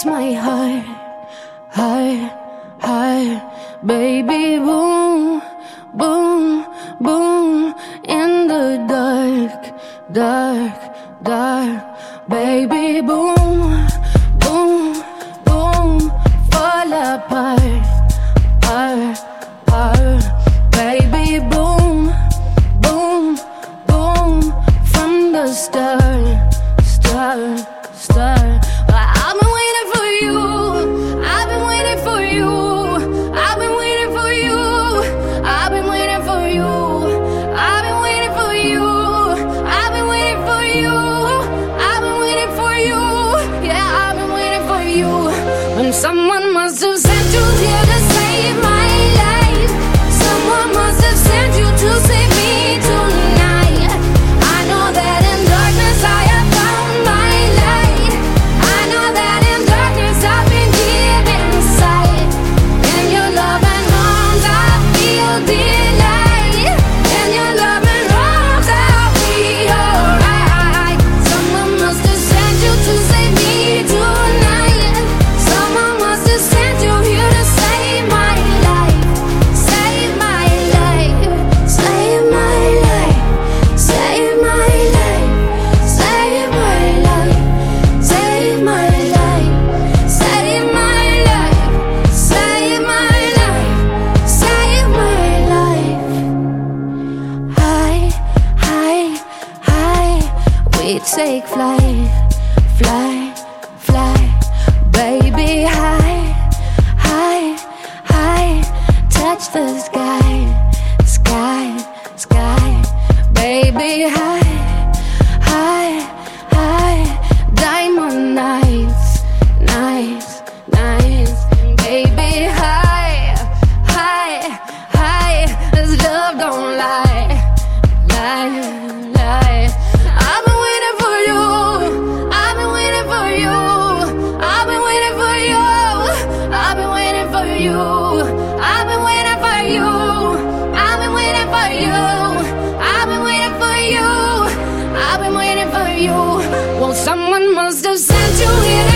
beats my heart, heart, heart. Baby, boom, boom, boom. In the dark, dark, dark. Baby, boom, boom, boom. Fall apart, heart, heart. Baby, boom, boom, boom. From the start, start, start. I've been waiting for you. I've been waiting for you. I've been waiting for you. I've been waiting for you. I've been waiting for you. I've been waiting for you. I've been waiting for you. Yeah, I've been waiting for you. When someone must have sent you here to save my life. Someone must have sent you to save me tonight. I know that in darkness I have found my light. I know that in darkness I've been given sight. In your loving arms I feel delight. In your loving arms I'll be alright. Someone must have sent you to save me tonight. Someone must have sent you here to save my life. Save my life. Save my life. Save my life. Save my life. Save my life. Save my life. Save my life. Save my life. High, high, high. We take flight, fly, fly. Baby, high, high, high. Touch the sky, sky, sky. Baby, high, high, high. Diamond nights, nights, nights. Baby, high, high, high. This love don't lie, lie, lie. I've been waiting for you. I've been waiting for you. I've been waiting for you. I've been waiting for you. I've been waiting for you. I've been waiting for you. I've been waiting for you. I've been waiting for you. Well, someone must have sent you here